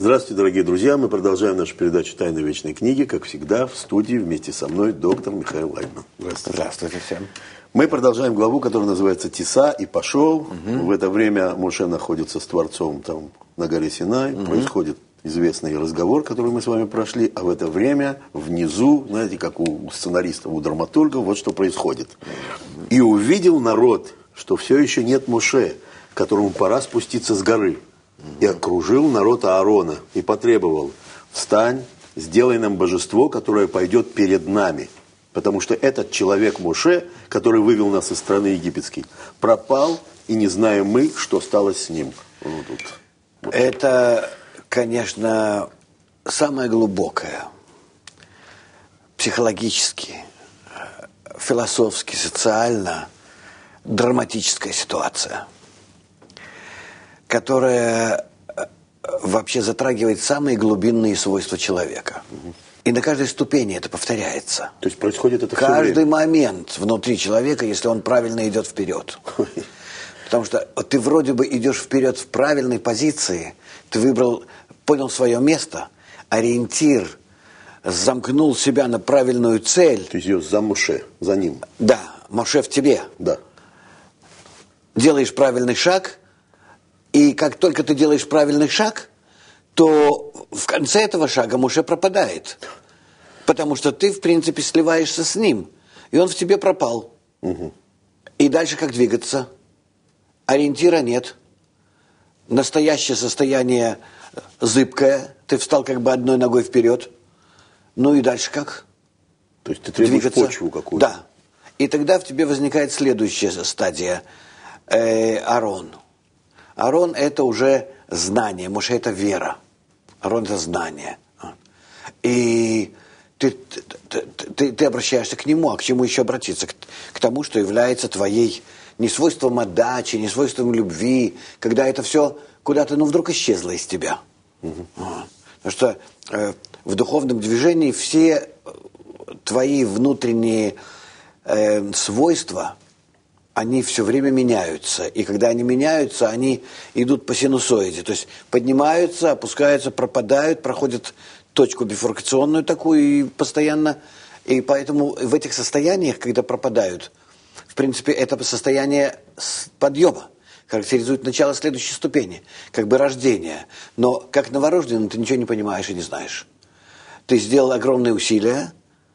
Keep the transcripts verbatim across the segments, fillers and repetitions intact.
Здравствуйте, дорогие друзья. Мы продолжаем нашу передачу «Тайны вечной книги». Как всегда, в студии вместе со мной доктор Михаил Лайтман. Здравствуйте. Здравствуйте всем. Мы продолжаем главу, которая называется «Тиса и пошел». Угу. В это время Моше находится с Творцом там, на горе Синай. Угу. Происходит известный разговор, который мы с вами прошли. А в это время внизу, знаете, как у сценаристов, у драматургов, вот что происходит. «И увидел народ, что все еще нет Моше, которому пора спуститься с горы. И окружил народ Аарона и потребовал: встань, сделай нам божество, которое пойдет перед нами. Потому что этот человек Моше, который вывел нас из страны египетской, пропал, и не знаем мы, что стало с ним». Вот тут. Вот. Это, конечно, самое глубокое, психологически, философски, социально драматическая ситуация, которая вообще затрагивает самые глубинные свойства человека. Угу. И на каждой ступени это повторяется. То есть происходит это каждый все время? момент внутри человека, если он правильно идет вперед. Ой. Потому что ты вроде бы идешь вперед в правильной позиции, ты выбрал, понял свое место, ориентир, замкнул себя на правильную цель. То есть идешь за Моше, за ним. Да, Моше в тебе. Да. Делаешь правильный шаг. И как только ты делаешь правильный шаг, то в конце этого шага Моше пропадает. Потому что ты, в принципе, сливаешься с ним. И он в тебе пропал. Угу. И дальше как двигаться? Ориентира нет. Настоящее состояние зыбкое. Ты встал как бы одной ногой вперед. Ну и дальше как? То есть ты требуешь двигаться? Почву какую-то. Да. И тогда в тебе возникает следующая стадия. Э, Аарон. Аарон – это уже знание, Моше – это вера. Аарон – это знание. И ты, ты, ты, ты обращаешься к нему, а к чему еще обратиться? К, к тому, что является твоей не свойством отдачи, не свойством любви, когда это все куда-то, ну, вдруг исчезло из тебя. Угу. Потому что э, в духовном движении все твои внутренние э, свойства – они все время меняются. И когда они меняются, они идут по синусоиде. То есть поднимаются, опускаются, пропадают, проходят точку бифуркационную такую и постоянно. И поэтому в этих состояниях, когда пропадают, в принципе, это состояние подъема характеризует начало следующей ступени, как бы рождение. Но как новорожденный ты ничего не понимаешь и не знаешь. Ты сделал огромные усилия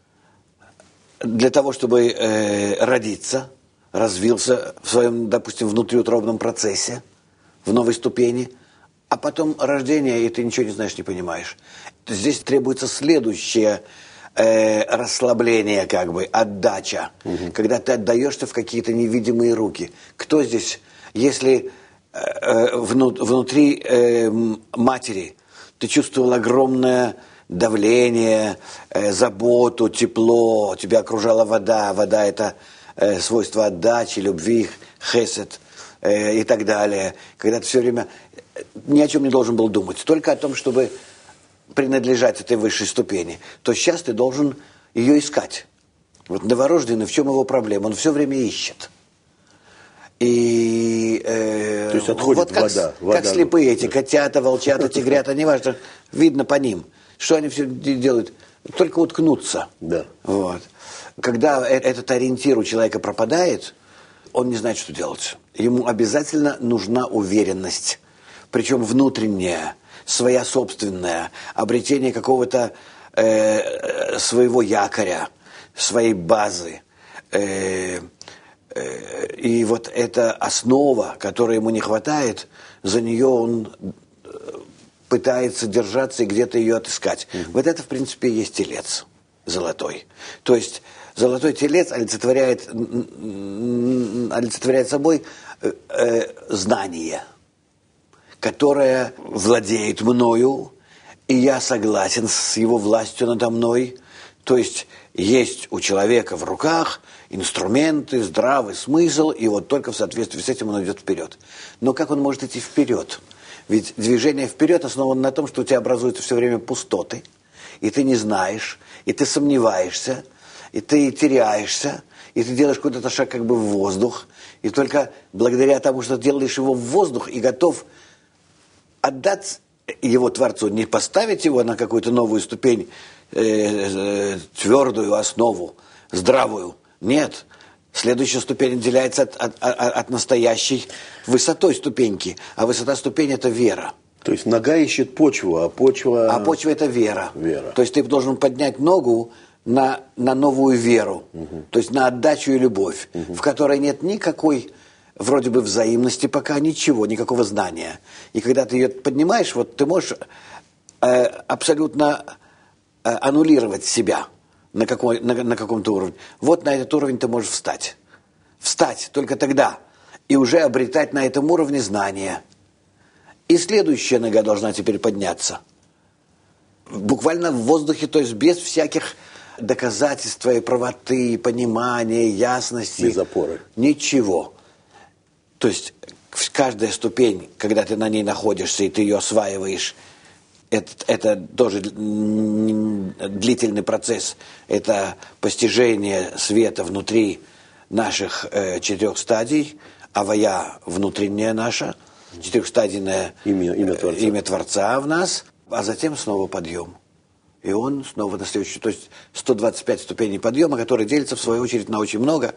для того, чтобы э, родиться, развился в своем, допустим, внутриутробном процессе, в новой ступени, а потом рождение, и ты ничего не знаешь, не понимаешь. Здесь требуется следующее э, расслабление, как бы, отдача, угу. Когда ты отдаешься в какие-то невидимые руки. Кто здесь, если э, вну, внутри э, матери ты чувствовал огромное давление, э, заботу, тепло, тебя окружала вода, вода – это свойства отдачи, любви, хесед э, и так далее. Когда ты все время ни о чем не должен был думать, только о том, чтобы принадлежать этой высшей ступени, то сейчас ты должен ее искать. Вот новорожденный, в чем его проблема? Он все время ищет. И э, то есть отходит вот как, вода, вода. Как слепые эти котята, волчата, тигрята, неважно, видно по ним, что они все делают, только уткнуться. Да. Вот. Когда этот ориентир у человека пропадает, он не знает, что делать. Ему обязательно нужна уверенность, причем внутренняя, своя собственная, обретение какого-то э, своего якоря, своей базы. Э, э, и вот эта основа, которой ему не хватает, за нее он пытается держаться и где-то ее отыскать. Mm-hmm. Вот это, в принципе, и есть телец золотой. То есть золотой телец олицетворяет, олицетворяет собой э, э, знание, которое владеет мною, и я согласен с его властью надо мной. То есть есть у человека в руках инструменты, здравый смысл, и вот только в соответствии с этим он идет вперед. Но как он может идти вперед? Ведь движение вперед основано на том, что у тебя образуются все время пустоты, и ты не знаешь, и ты сомневаешься, и ты теряешься, и ты делаешь куда-то шаг как бы в воздух, и только благодаря тому, что ты делаешь его в воздух и готов отдать его Творцу, не поставить его на какую-то новую ступень, э, э, твердую основу, здравую. Нет. Следующая ступень отделяется от, от, от, от настоящей высотой ступеньки. А высота ступени – это вера. То есть нога ищет почву, а почва... А почва – это вера. Вера. То есть ты должен поднять ногу на, на новую веру. Угу. То есть на отдачу и любовь, угу. в которой нет никакой, вроде бы, взаимности пока, ничего, никакого знания. И когда ты ее поднимаешь, вот ты можешь э, абсолютно э, аннулировать себя. На, какой, на, на каком-то уровне. Вот на этот уровень ты можешь встать. Встать только тогда. И уже обретать на этом уровне знания. И следующая нога должна теперь подняться. Буквально в воздухе, то есть без всяких доказательств твоей правоты, понимания, ясности. Без опоры. Ничего. То есть каждая ступень, когда ты на ней находишься и ты ее осваиваешь, Это, это тоже длительный процесс. Это постижение света внутри наших э, четырех стадий. Авая внутренняя наша, четырехстадийное имя, имя, Творца. имя Творца в нас, а затем снова подъем. И он снова на следующий. То есть сто двадцать пять ступеней подъема, которые делятся в свою очередь на очень много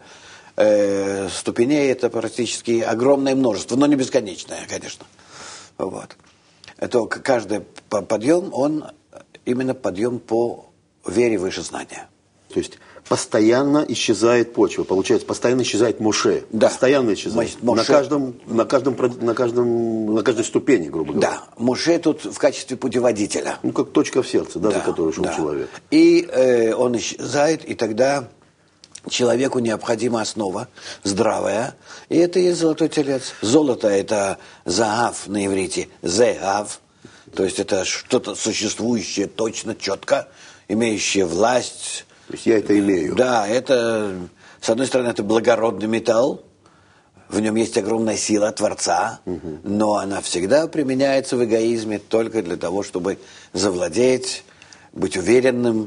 э, ступеней. Это практически огромное множество, но не бесконечное, конечно. Вот. Это каждый подъем, он именно подъем по вере выше знания. То есть постоянно исчезает почва. Получается, постоянно исчезает Моше. Да. Постоянно исчезает. Моше... На, каждом, на, каждом, на, каждом, на каждой ступени, грубо говоря. Да. Моше тут в качестве путеводителя. Ну, как точка в сердце, да, да, за которую шел да. человек. И э, он исчезает, и тогда человеку необходима основа здравая. И это и есть золотой телец. Золото – это заав на иврите. Зеав. То есть это что-то существующее точно, четко, имеющее власть. То есть я это имею. Да, это, с одной стороны, это благородный металл. В нем есть огромная сила Творца. Угу. Но она всегда применяется в эгоизме только для того, чтобы завладеть, быть уверенным,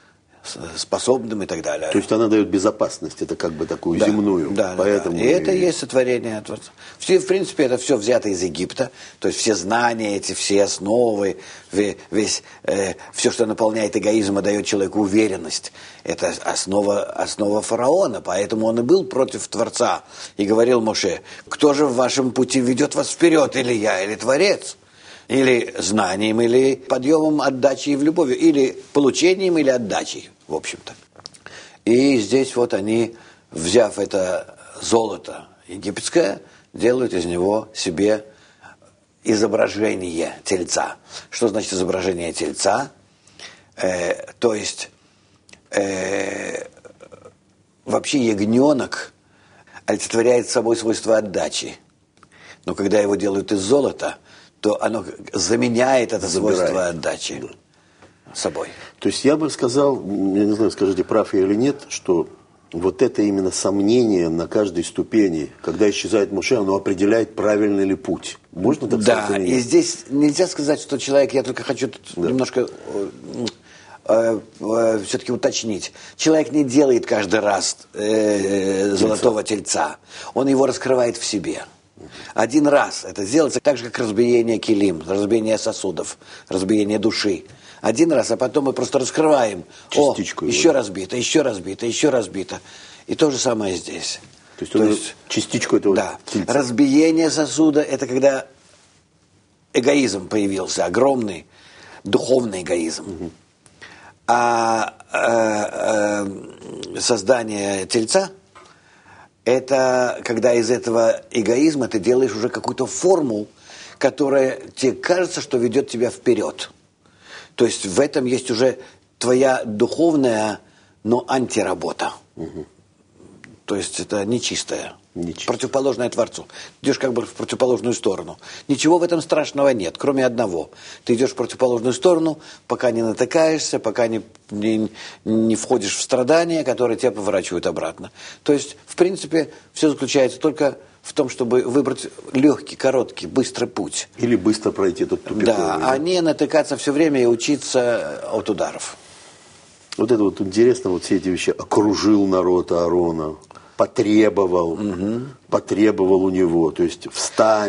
способным и так далее. То есть она дает безопасность, это как бы такую да, земную. Да, Поэтому да. И, и это и есть сотворение Творца. Все, в принципе, это все взято из Египта. То есть все знания, эти все основы, весь, э, все, что наполняет эгоизм и дает человеку уверенность. Это основа, основа фараона. Поэтому он и был против Творца. И говорил Моше: кто же в вашем пути ведет вас вперед? Или я, или Творец? Или знанием, или подъемом, отдачей в любовью, или получением, или отдачей, в общем-то. И здесь вот они, взяв это золото египетское, делают из него себе изображение тельца. Что значит изображение тельца? Э, то есть э, вообще ягненок олицетворяет собой свойство отдачи. Но когда его делают из золота, то оно заменяет это Забирает. свойство отдачи да. собой. То есть я бы сказал, я не знаю, скажите, прав я или нет, что вот это именно сомнение на каждой ступени, когда исчезает Моше, оно определяет, правильный ли путь. Можно так сказать? Да, и здесь нельзя сказать, что человек, я только хочу тут да. немножко э, э, все-таки уточнить. Человек не делает каждый раз э, тельца. золотого тельца. Он его раскрывает в себе. Один раз это сделается так же, как разбиение килим, разбиение сосудов, разбиение души. Один раз, а потом мы просто раскрываем. Частичку О, его. еще разбито, еще разбито, еще разбито. И то же самое здесь. То есть, То есть частичку этого да. тельца. Разбиение сосуда – это когда эгоизм появился, огромный духовный эгоизм. Угу. А э, э, создание тельца – это когда из этого эгоизма ты делаешь уже какую-то форму, которая тебе кажется, что ведет тебя вперед. То есть в этом есть уже твоя духовная, но антиработа. Угу. То есть это нечистая, нечистая, противоположная Творцу. Ты идешь как бы в противоположную сторону. Ничего в этом страшного нет, кроме одного. Ты идешь в противоположную сторону, пока не натыкаешься, пока не, не, не входишь в страдания, которые тебя поворачивают обратно. То есть, в принципе, все заключается только в том, чтобы выбрать легкий, короткий, быстрый путь. Или быстро пройти этот тупик. Да, а не натыкаться все время и учиться от ударов. Вот это вот интересно, вот все эти вещи. Окружил народ Аарона, потребовал, угу. потребовал у него, то есть встань.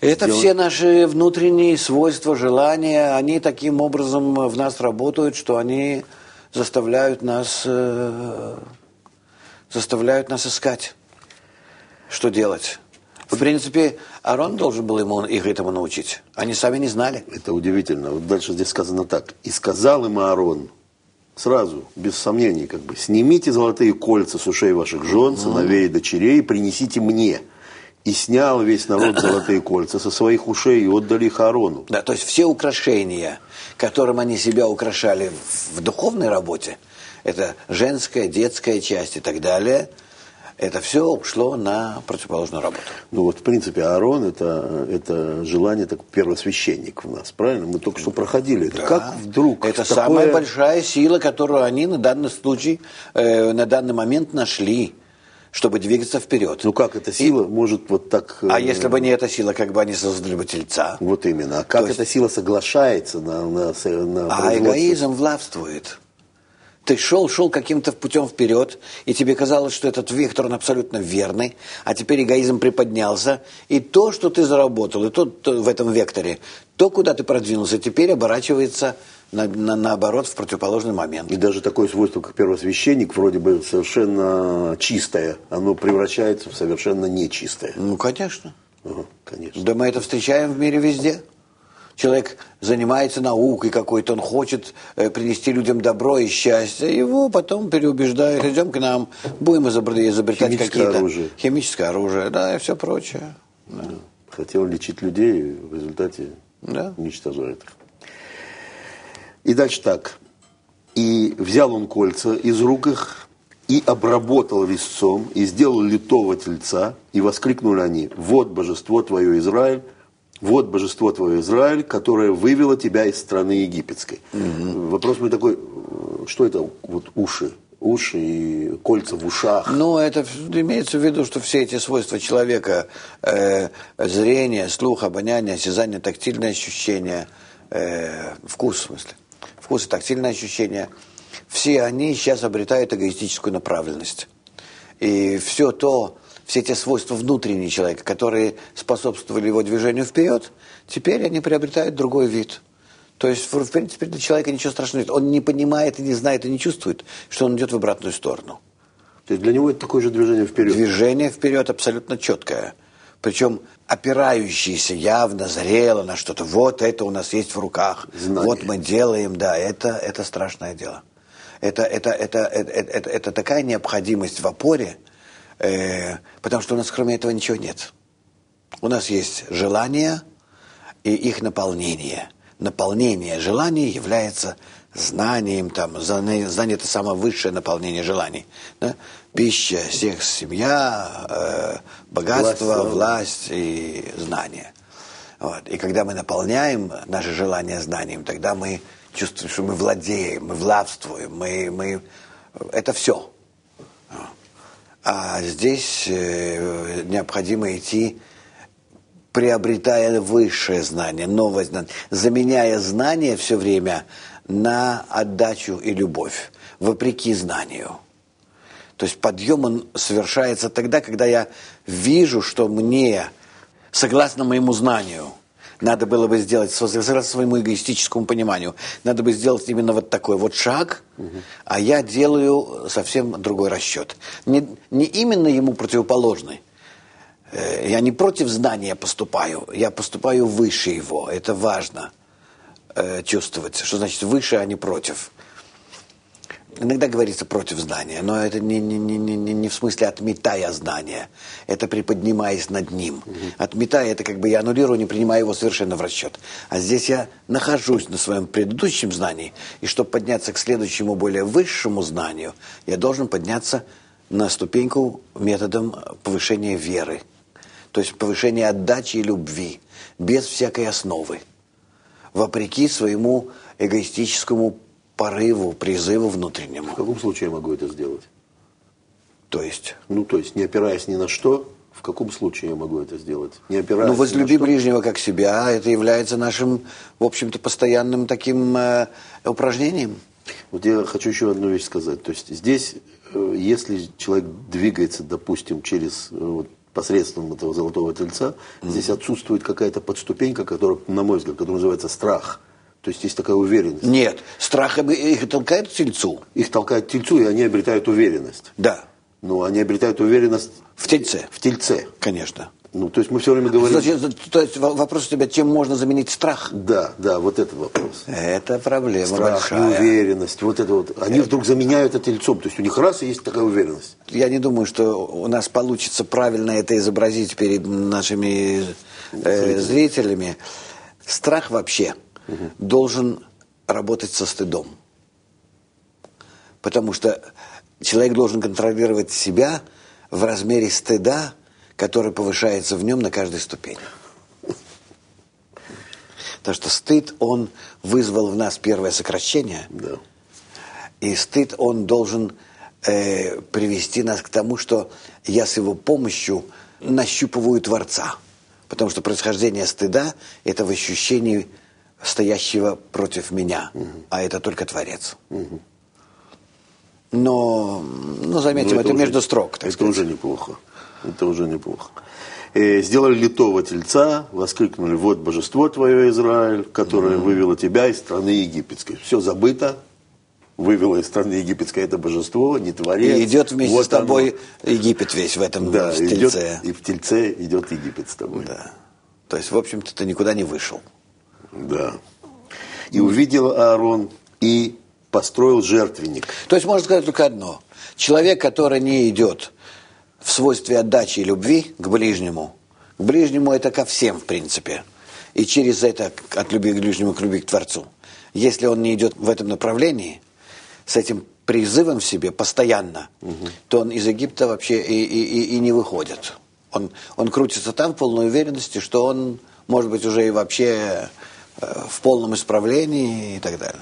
Это все наши внутренние свойства, желания, они таким образом в нас работают, что они заставляют нас, э, заставляют нас искать, что делать. В принципе, Аарон должен был ему, их этому научить. Они сами не знали. Это удивительно. Вот дальше здесь сказано так. «И сказал им Аарон, сразу, без сомнений, как бы, снимите золотые кольца с ушей ваших жен, сыновей и дочерей, и принесите мне». И снял весь народ золотые кольца со своих ушей и отдали их Аарону. Да, то есть все украшения, которым они себя украшали в духовной работе, это женская, детская часть и так далее, это все ушло на противоположную работу. Ну вот, в принципе, Аарон это, это желание, так, первосвященник у нас, правильно? Мы только что проходили это. Да. Как вдруг это такое... самая большая сила, которую они на данный случай, э, на данный момент нашли, чтобы двигаться вперед. Ну как эта сила и... может вот так... А э... если бы не эта сила, как бы они создали бы тельца? Вот именно. А как То эта есть... сила соглашается на, на, на А эгоизм властвует. Ты шел, шел каким-то путем вперед, и тебе казалось, что этот вектор, он абсолютно верный, а теперь эгоизм приподнялся, и то, что ты заработал, и то, то в этом векторе, то, куда ты продвинулся, теперь оборачивается на, на, наоборот в противоположный момент. И даже такое свойство, как первосвященник, вроде бы совершенно чистое, оно превращается в совершенно нечистое. Ну, конечно. Ага, конечно. Да мы это встречаем в мире везде. Человек занимается наукой какой-то, он хочет э, принести людям добро и счастье, его потом переубеждают, идем к нам, будем изобретать какие-то... оружие. Химическое оружие, да, и все прочее. Да. Да. Хотел лечить людей, в результате да. уничтожает их. И дальше так. И взял он кольца из рук их, и обработал резцом, и сделал литого тельца, и воскликнули они: «Вот божество твое, Израиль, вот божество твое, Израиль, которое вывело тебя из страны египетской». Угу. Вопрос мой такой, что это вот уши? Уши и кольца в ушах. Ну, это имеется в виду, что все эти свойства человека, э, зрение, слух, обоняние, осязание, тактильное ощущение, э, вкус, в смысле, вкус и тактильное ощущение, все они сейчас обретают эгоистическую направленность. И все то, все те свойства внутренние человека, которые способствовали его движению вперед, теперь они приобретают другой вид. То есть, в принципе, для человека ничего страшного нет. Он не понимает, и не знает, и не чувствует, что он идет в обратную сторону. То есть для него это такое же движение вперед? Движение вперед абсолютно четкое. Причем опирающееся явно, зрело на что-то. Вот это у нас есть в руках. Знание. Вот мы делаем, да, это, это страшное дело. Это, это, это, это, это, это такая необходимость в опоре, э, потому что у нас кроме этого ничего нет. У нас есть желания и их наполнение. Наполнение желаний является знанием, там, знание, знание – это самое высшее наполнение желаний. Да? Пища, секс, семья, э, богатство, власть, власть и знание. Вот. И когда мы наполняем наше желание знанием, тогда мы чувствуем, что мы владеем, мы властвуем, мы, мы... это все. А здесь э, необходимо идти, приобретая высшее знание, новое знание, заменяя знание все время на отдачу и любовь, вопреки знанию. То есть подъем он совершается тогда, когда я вижу, что мне, согласно моему знанию, надо было бы сделать, согласно своему эгоистическому пониманию, надо бы сделать именно вот такой вот шаг, угу. А я делаю совсем другой расчет. Не, не именно ему противоположный. Я не против знания поступаю, я поступаю выше его. Это важно э, чувствовать. Что значит выше, а не против? Иногда говорится против знания, но это не, не, не, не, не в смысле отметая знание. Это приподнимаясь над ним. Угу. Отметая, это как бы я аннулирую, не принимаю его совершенно в расчет. А здесь я нахожусь на своем предыдущем знании, и чтобы подняться к следующему, более высшему знанию, я должен подняться на ступеньку методом повышения веры. То есть повышение отдачи и любви, без всякой основы, вопреки своему эгоистическому порыву, призыву внутреннему. В каком случае я могу это сделать? То есть? Ну, то есть, не опираясь ни на что, в каком случае я могу это сделать? Не опираясь ну, возлюби ни на ближнего как себя, это является нашим, в общем-то, постоянным таким э, упражнением. Вот я хочу еще одну вещь сказать. То есть, здесь, э, если человек двигается, допустим, через... Э, вот, посредством этого золотого тельца, mm-hmm. здесь отсутствует какая-то подступенька, которая, на мой взгляд, которая называется страх. То есть есть такая уверенность. Нет, страх их толкает к тельцу. Их толкает к тельцу, и они обретают уверенность. Да. Но они обретают уверенность в тельце. В тельце. Конечно. Ну, то есть мы все время говорим... Значит, то есть вопрос у тебя, чем можно заменить страх? Да, да, вот этот вопрос. Это проблема страх, большая. неуверенность, вот это вот. Они это... вдруг заменяют это тельцом. То есть у них раз и есть такая уверенность. Я не думаю, что у нас получится правильно это изобразить перед нашими э, зрителями. Страх вообще угу. должен работать со стыдом. Потому что человек должен контролировать себя в размере стыда, который повышается в нем на каждой ступени. Потому что стыд, он вызвал в нас первое сокращение. Да. И стыд, он должен э, привести нас к тому, что я с его помощью нащупываю Творца. Потому что происхождение стыда – это в ощущении стоящего против меня. Угу. А это только Творец. Угу. Но, ну, заметим, это, это уже, между строк. Так это сказать. уже неплохо. Это уже неплохо. И сделали литого тельца, воскликнули: вот божество твое, Израиль, которое mm-hmm. вывело тебя из страны египетской. Все забыто, вывело из страны египетской это божество, не Творец. И идет вместе вот с тобой оно. Египет весь в этом да, в тельце. Идет, и в тельце идет Египет с тобой. Да. То есть, в общем-то, ты никуда не вышел. Да. И увидел Аарон и построил жертвенник. То есть, можно сказать только одно. Человек, который не идет в свойстве отдачи и любви к ближнему. К ближнему это ко всем, в принципе. И через это от любви к ближнему к любви к Творцу. Если он не идет в этом направлении, с этим призывом в себе постоянно, угу. то он из Египта вообще и, и, и, и не выходит. Он, он крутится там в полной уверенности, что он, может быть, уже и вообще э, в полном исправлении и так далее.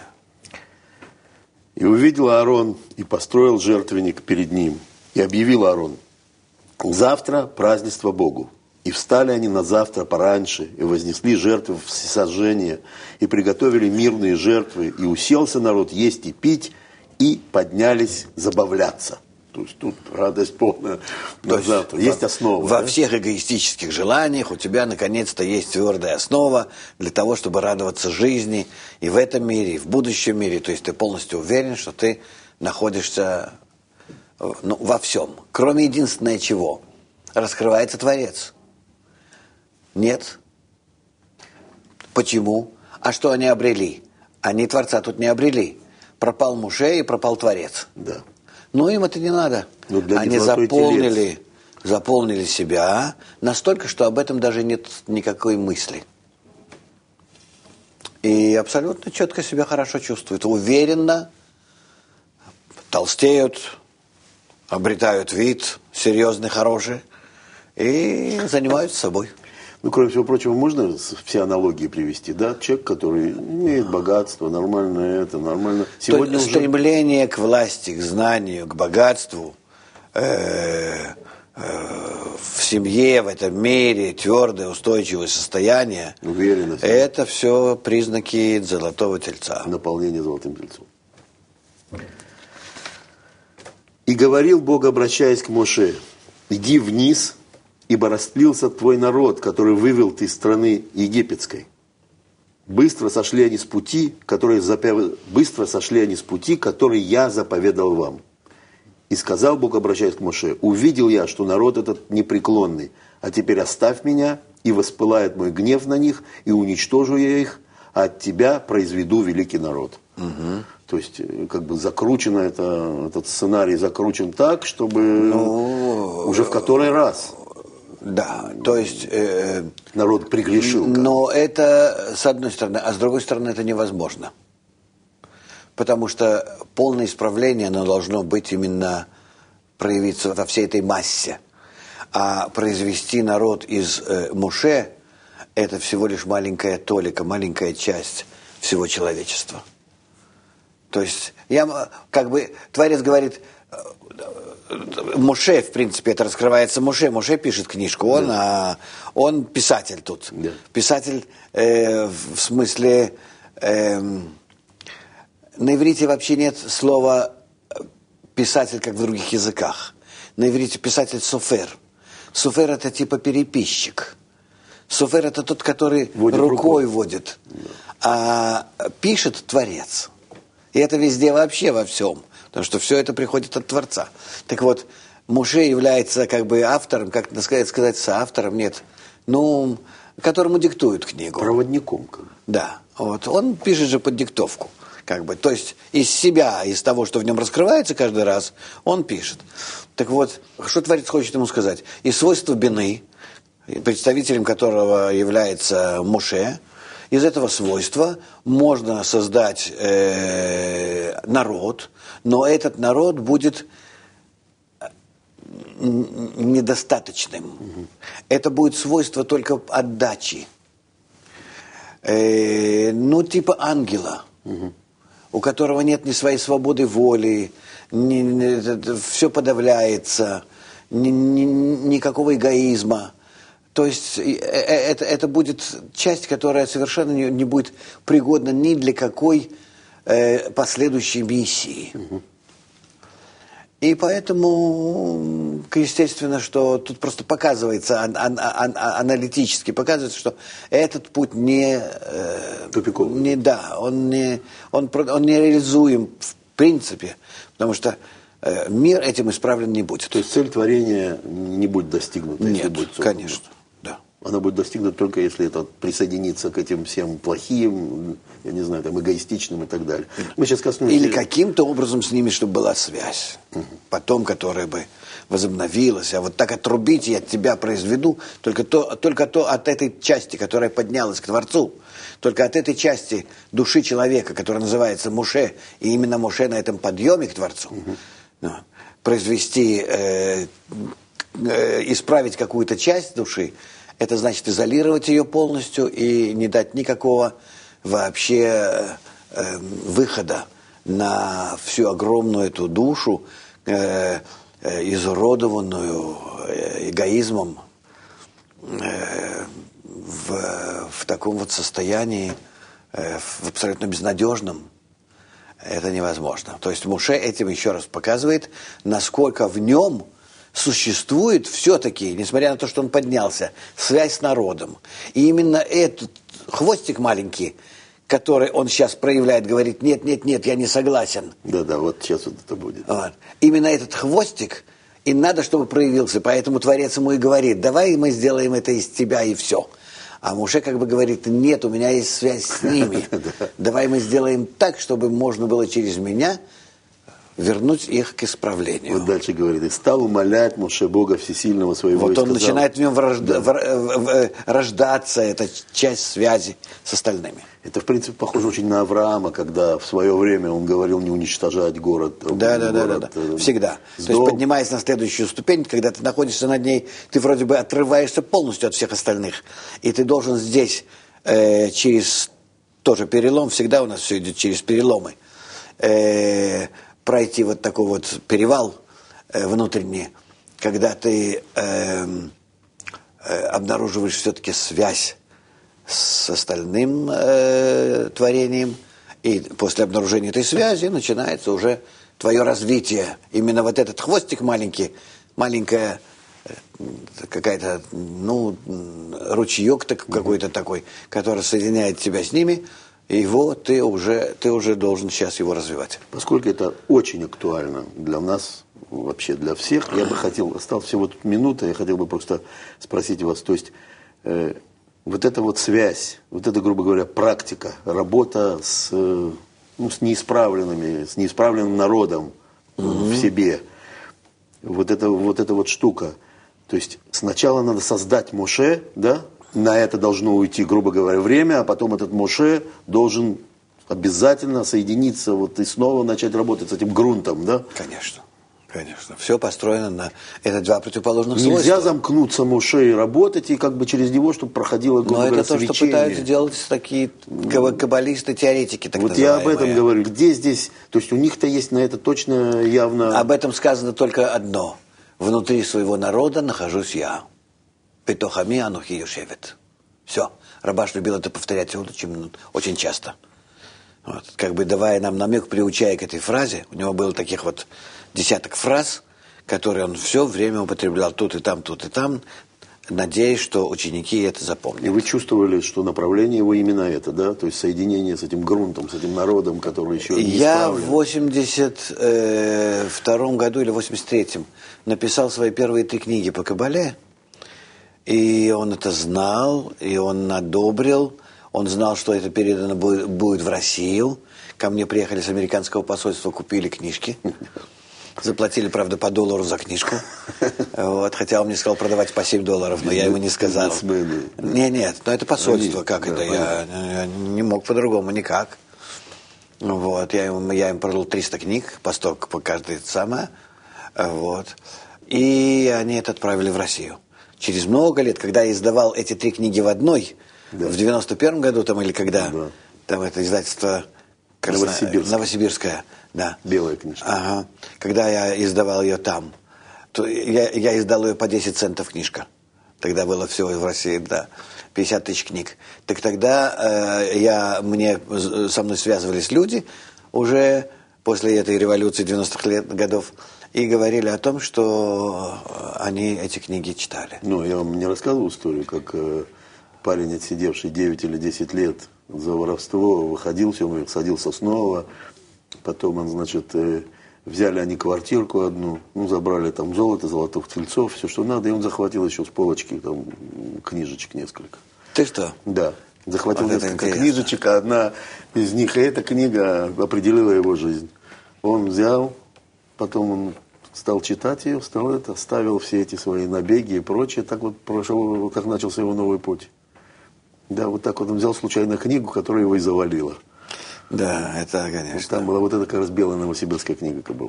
И увидел Аарон и построил жертвенник перед ним. И объявил Аарон: завтра празднество Богу. И встали они на завтра пораньше, и вознесли жертвы всесожжения, и приготовили мирные жертвы, и уселся народ есть и пить, и поднялись забавляться. То есть тут радость полная на завтра. Есть во, основа. Во да? всех эгоистических желаниях у тебя наконец-то есть твердая основа для того, чтобы радоваться жизни и в этом мире, и в будущем мире. То есть ты полностью уверен, что ты находишься ну, во всем. Кроме единственного чего? Раскрывается Творец. Нет. Почему? А что они обрели? Они Творца тут не обрели. Пропал Моше и пропал Творец. Да. Но им это не надо. Они заполнили, заполнили себя настолько, что об этом даже нет никакой мысли. И абсолютно четко себя хорошо чувствуют. Уверенно толстеют, обретают вид серьезный, хороший и занимаются собой. Ну, кроме всего прочего, можно все аналогии привести, да? Человек, который имеет богатство, нормально это, нормально. Сегодня уже... Стремление к власти, к знанию, к богатству э, э, в семье, в этом мире, твердое, устойчивое состояние. Уверенность. Это все признаки золотого тельца. Наполнение золотым тельцом. И говорил Бог, обращаясь к Моше: иди вниз, ибо растлился твой народ, который вывел ты из страны египетской. Быстро сошли они с пути, который запов... быстро сошли они с пути, который я заповедал вам. И сказал Бог, обращаясь к Моше: увидел я, что народ этот непреклонный, а теперь оставь меня, и воспылает мой гнев на них, и уничтожу я их, а от тебя произведу великий народ. Угу. То есть, как бы закручено это, этот сценарий закручен так, чтобы ну, уже в который раз. Да, то есть... Э, народ прегрешил. Но это, с одной стороны, а с другой стороны, это невозможно. Потому что полное исправление, оно должно быть именно проявиться во всей этой массе. А произвести народ из э, Моше, это всего лишь маленькая толика, маленькая часть всего человечества. То есть, я, как бы, Творец говорит... Моше, в принципе, это раскрывается Моше. Моше пишет книжку, он, да. а, он писатель тут. Да. Писатель э, в смысле... Э, на иврите вообще нет слова писатель, как в других языках. На иврите писатель софер. Суфер – это типа переписчик. Суфер – это тот, который водит рукой рукой. водит. Да. А пишет Творец. И это везде вообще во всем. Потому что все это приходит от Творца. Так вот, Моше является как бы автором, как сказать, сказать соавтором, нет, ну, которому диктуют книгу. Проводником. Как. Да, вот, он пишет же под диктовку, как бы, то есть из себя, из того, что в нем раскрывается каждый раз, он пишет. Так вот, что Творец хочет ему сказать? И свойство бины, представителем которого является Моше, из этого свойства можно создать э, народ, но этот народ будет недостаточным. Угу. Это будет свойство только отдачи. Э, ну, типа ангела, угу. у которого нет ни своей свободы воли, ни, ни, все подавляется, ни, ни, никакого эгоизма. То есть это, это будет часть, которая совершенно не, не будет пригодна ни для какой э, последующей миссии. Угу. И поэтому, естественно, что тут просто показывается, ан, ан, ан, аналитически показывается, что этот путь не... Э, Тупиковый. Не, да, он не, он, он не реализуем в принципе, потому что э, мир этим исправлен не будет. То есть цель творения не будет достигнута? Нет, будет конечно. Да. Она будет достигнута только если это присоединиться к этим всем плохим, я не знаю, там, эгоистичным и так далее. Мы сейчас коснулись... Или каким-то образом с ними, чтобы была связь. Угу. Потом, которая бы возобновилась. А вот так отрубить я тебя произведу только то, только то от этой части, которая поднялась к Творцу. Только от этой части души человека, которая называется Моше, и именно Моше на этом подъеме к Творцу, угу. ну, произвести, э, э, исправить какую-то часть души, это значит изолировать ее полностью и не дать никакого вообще э, выхода на всю огромную эту душу, э, э, изуродованную э, эгоизмом, э, в, в таком вот состоянии, э, в абсолютно безнадежном. Это невозможно. То есть Моше этим еще раз показывает, насколько в нем существует все-таки, несмотря на то, что он поднялся, связь с народом. И именно этот хвостик маленький, который он сейчас проявляет, говорит, нет, нет, нет, я не согласен. Да-да, вот сейчас вот это будет. Вот. Именно этот хвостик и надо, чтобы проявился. Поэтому Творец ему и говорит, давай мы сделаем это из тебя и все. А Моше как бы говорит, нет, у меня есть связь с ними. Давай мы сделаем так, чтобы можно было через меня вернуть их к исправлению. Вот дальше говорит, и стал умолять Моше Бога Всесильного своего. Вот он сказал, начинает в нем врожда, да. в, в, рождаться, эта часть связи с остальными. Это, в принципе, похоже очень на Авраама, когда в свое время он говорил не уничтожать город. Да, да, да, да, да. Всегда. Сдох. То есть, поднимаясь на следующую ступень, когда ты находишься над ней, ты вроде бы отрываешься полностью от всех остальных. И ты должен здесь э, через тоже перелом, всегда у нас все идет через переломы, э, пройти вот такой вот перевал э, внутренний, когда ты э, э, обнаруживаешь все-таки связь с остальным э, творением, и после обнаружения этой связи начинается уже твое развитие. Именно вот этот хвостик маленький, маленькая э, какая-то, ну, ручеек так, какой-то такой, который соединяет тебя с ними, и его ты уже, ты уже должен сейчас его развивать. Поскольку это очень актуально для нас, вообще для всех, я бы хотел, осталось всего тут минута, я хотел бы просто спросить вас, то есть э, вот эта вот связь, вот эта, грубо говоря, практика, работа с, э, ну, с неисправленными, с неисправленным народом mm-hmm. в себе, вот эта, вот эта вот штука, то есть сначала надо создать Моше, да, на это должно уйти, грубо говоря, время, а потом этот Моше должен обязательно соединиться вот и снова начать работать с этим грунтом, да? Конечно, конечно. Все построено на... Это два противоположных Нельзя свойства. Нельзя замкнуться Моше и работать, и как бы через него, чтобы проходило, грубо Но говоря, это то, свечение. что пытаются делать такие каббалисты, теоретики, так вот называемые. Я об этом говорю. Где здесь... То есть у них-то есть на это точно явно... Об этом сказано только одно. Внутри своего народа нахожусь я. Петохами анухи юшевет. Все. Рабаш любил это повторять очень, очень часто. Вот. Как бы давая нам намек, приучая к этой фразе. У него было таких вот десяток фраз, которые он все время употреблял тут и там, тут и там, надеясь, что ученики это запомнят. И вы чувствовали, что направление его именно это, да? То есть соединение с этим грунтом, с этим народом, который еще не Я исправлен. в восемьдесят втором году или восемьдесят третьем написал свои первые три книги по Кабале, и он это знал, и он одобрил. Он знал, что это передано будет в Россию. Ко мне приехали с американского посольства, купили книжки. Заплатили, правда, по доллару за книжку. Вот, хотя он мне сказал продавать по семь долларов, но я ему не сказал. Нет, нет, но это посольство, как это? Я не мог по-другому никак. Вот, я им, я им продал триста книг, по сто по каждой самое. Вот. И они это отправили в Россию. Через много лет, когда я издавал эти три книги в одной, да. В девяносто первом году там или когда, да. Там это издательство Красно... Новосибирск. Новосибирское, да. Белая книжка. Ага. Когда я издавал ее там, то я, я издал ее по десять центов книжка. Тогда было все в России, да, пятьдесят тысяч книг. Так тогда э, я, мне, со мной связывались люди уже после этой революции девяностых лет, годов, и говорили о том, что они эти книги читали. Ну, я вам не рассказывал историю, как э, парень, отсидевший девять или десять лет за воровство, выходил, все, садился снова. Потом он, значит, э, взяли они квартирку одну, ну, забрали там золото, золотых тельцов, все, что надо, и он захватил еще с полочки там книжечек несколько. Ты что? Да. Захватил вот несколько книжечек, а одна из них, и эта книга определила его жизнь. Он взял, потом он стал читать ее, стал это, оставил все эти свои набеги и прочее, так вот прошел, вот так начался его новый путь. Да, вот так вот он взял случайно книгу, которая его и завалила. Да, это, конечно. Вот там была вот эта как раз белая новосибирская книга была.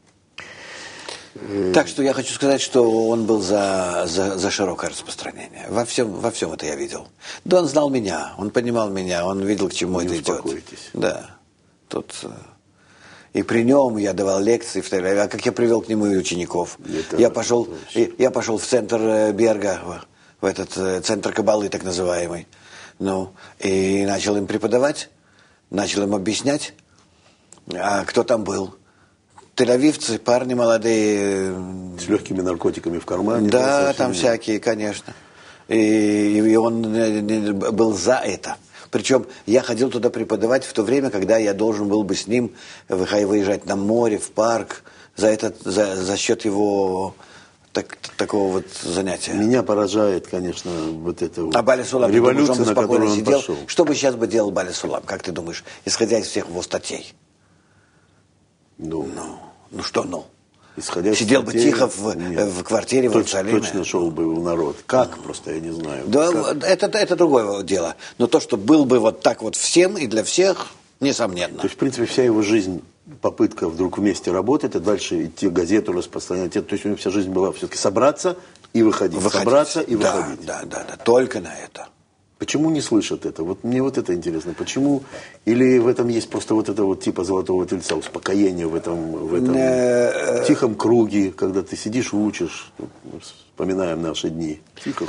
Так что я хочу сказать, что он был за, за, за широкое распространение. Во всем, во всем это я видел. Да, он знал меня, он понимал меня, он видел, к чему не это идет. успокойтесь. Да. Тут... И при нем я давал лекции, а как я привел к нему и учеников. Это я, пошел, я пошел в центр Берга, в этот центр Кабалы, так называемый. Ну, и начал им преподавать, начал им объяснять, а кто там был. Тель-Авивцы, парни молодые. С легкими наркотиками в кармане. Да, там всякие, конечно. И, и он был за это. Причем я ходил туда преподавать в то время, когда я должен был бы с ним выезжать на море, в парк, за, этот, за, за счет его так, такого вот занятия. Меня поражает, конечно, вот эта вот а Баля Сулам, революция, думаешь, он на которую он сидел? пошел. Что бы сейчас бы делал Баля Сулам, как ты думаешь, исходя из всех его статей? Ну, ну, ну что ну? Исходя Сидел статей, бы тихо в, в квартире в Иерусалиме. Точно шел бы в народ. Как? Просто я не знаю. Да, как? это, это другое дело. Но то, что был бы вот так вот всем и для всех, несомненно. То есть, в принципе, вся его жизнь, попытка вдруг вместе работать, и дальше идти газету распространять. То есть, у него вся жизнь была все-таки собраться и выходить. выходить. Собраться и да, выходить. Да, да, да, только на это. Почему не слышат это? Вот мне вот это интересно. Почему? Или в этом есть просто вот это вот типа золотого тельца, успокоение в этом, в этом тихом круге, когда ты сидишь и учишь, вспоминаем наши дни. Тихо.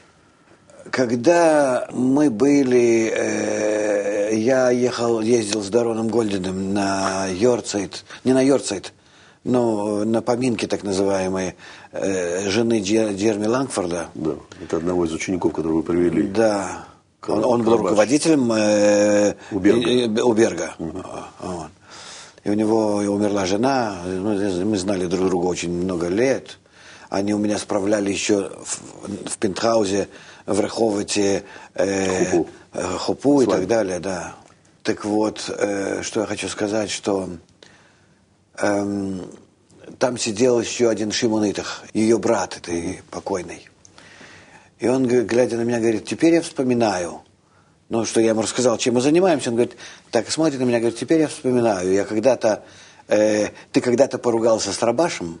Когда мы были, э, я ехал, ездил с Дароном Гольдиным на Йорцайт, не на Йорцайт, но на поминки так называемые э, жены Джерми Лангфорда. Да, это одного из учеников, которого вы привели. Да, он, он был руководителем э, у Берга. У Берга. Угу. Вот. И у него умерла жена, мы знали друг друга очень много лет. Они у меня справляли еще в, в пентхаузе в Раховате э, хупу, хупу и так далее, да. Так вот, э, что я хочу сказать, что эм, там сидел еще один Шимон Итах, ее брат этой покойной. И он, глядя на меня, говорит, теперь я вспоминаю. Ну, что я ему рассказал, чем мы занимаемся. Он говорит, так, смотрит на меня, говорит, теперь я вспоминаю. Я когда-то, э, ты когда-то поругался с Рабашем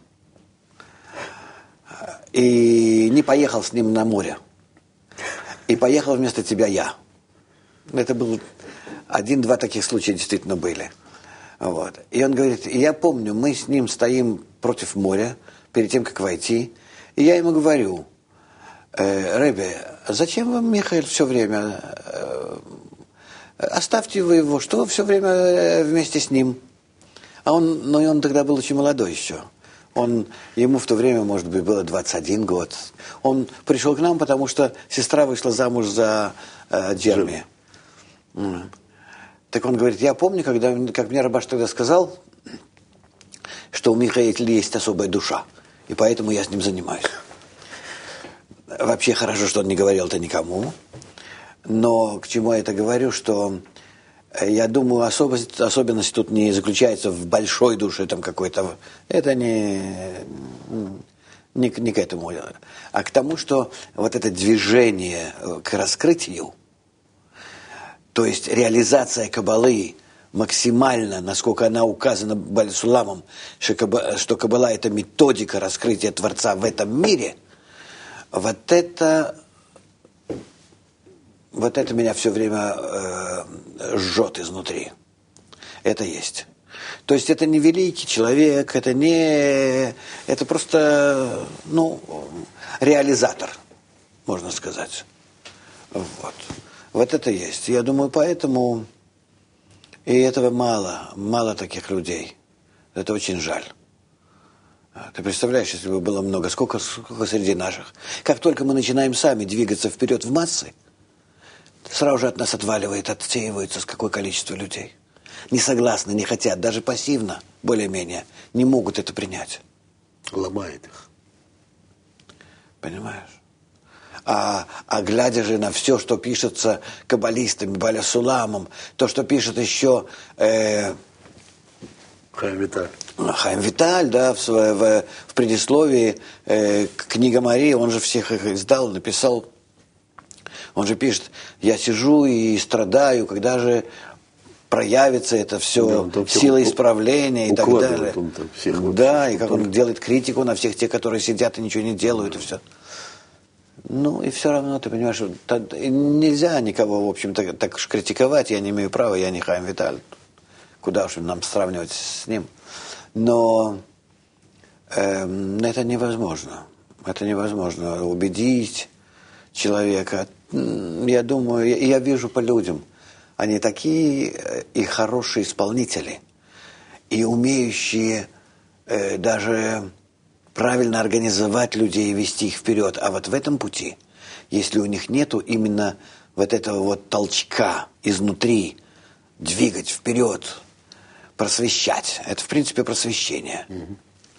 и не поехал с ним на море. И поехал вместо тебя я. Это был один-два таких случая действительно были. Вот. И он говорит, я помню, мы с ним стоим против моря, перед тем, как войти. И я ему говорю, э, Ребе, зачем вам, Михаил, все время... Э, оставьте вы его, что вы все время вместе с ним? А он, ну и он тогда был очень молодой еще. Он, ему в то время, может быть, было двадцать один год. Он пришел к нам, потому что сестра вышла замуж за э, Джерми. Mm. Так он говорит, я помню, когда, как мне Рабаш тогда сказал, что у Михаила есть особая душа, и поэтому я с ним занимаюсь. Вообще хорошо, что он не говорил это никому, но к чему я это говорю, что я думаю, особенность, особенность тут не заключается в большой душе там какой-то, это не, не, не к этому, а к тому, что вот это движение к раскрытию, то есть реализация Каббалы максимально, насколько она указана Баль-Суламом, что Каббала – это методика раскрытия Творца в этом мире, вот это, вот это меня все время э, жжет изнутри. Это есть. То есть это не великий человек, это не, это просто, ну, реализатор, можно сказать. Вот. Вот это есть. Я думаю, поэтому и этого мало, мало таких людей. Это очень жаль. Ты представляешь, если бы было много, сколько, сколько среди наших. Как только мы начинаем сами двигаться вперед в массы, сразу же от нас отваливает, отсеивается с какое количество людей. Не согласны, не хотят, даже пассивно, более-менее, не могут это принять. Ломает их. Понимаешь? А, а глядя же на все, что пишется каббалистами, Баля-Суламом, то, что пишет еще э, Хаим Виталь. Хаим Виталь, да, в, в, в предисловии э, к книге Марии, он же всех их издал, написал, он же пишет, я сижу и страдаю, когда же проявится это все, да, сила исправления и так далее. Всех да, и как он делает критику на всех тех, которые сидят и ничего не делают, и все. Ну, и все равно, ты понимаешь, нельзя никого, в общем, так, так уж критиковать, я не имею права, я не Хаим Виталь. Куда уж нам сравнивать с ним. Но э, это невозможно. Это невозможно убедить человека. Я думаю, я, я вижу по людям, они такие и хорошие исполнители, и умеющие э, даже правильно организовать людей и вести их вперед. А вот в этом пути, если у них нету именно вот этого вот толчка изнутри, двигать вперед, просвещать, это в принципе просвещение, угу.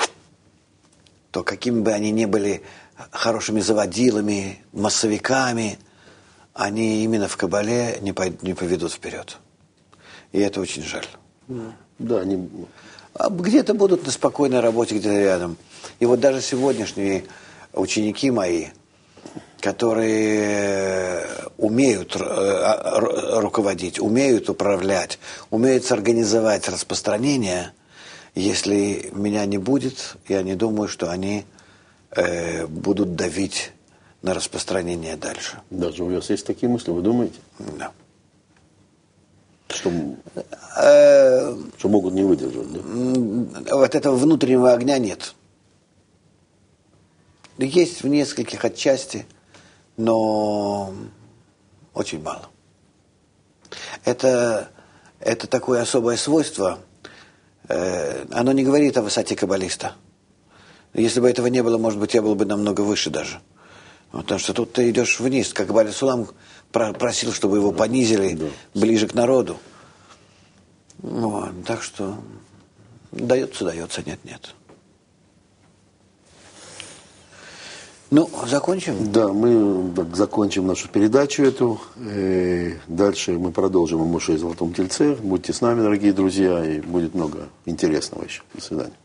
то какими бы они ни были хорошими заводилами, массовиками, они именно в Кабале не, пойдут, не поведут вперед. И это очень жаль. Да, они... А где-то будут на спокойной работе, где-то рядом. И вот даже сегодняшние ученики мои, которые умеют руководить, умеют управлять, умеют организовать распространение, если меня не будет, я не думаю, что они э, будут давить на распространение дальше. Даже у вас есть такие мысли, вы думаете? Да. Что, э, что могут не выдержать, да? Вот этого внутреннего огня нет. Есть в нескольких отчасти, но очень мало. Это, это такое особое свойство, э, оно не говорит о высоте каббалиста. Если бы этого не было, может быть, я был бы намного выше даже. Потому что тут ты идешь вниз, как Баль-Сулам просил, чтобы его понизили да. ближе к народу. Вот, так что дается, дается, нет, нет. Ну, закончим? Да, мы так, закончим нашу передачу эту. И дальше мы продолжим о Моше и Золотом Тельце. Будьте с нами, дорогие друзья, и будет много интересного еще. До свидания.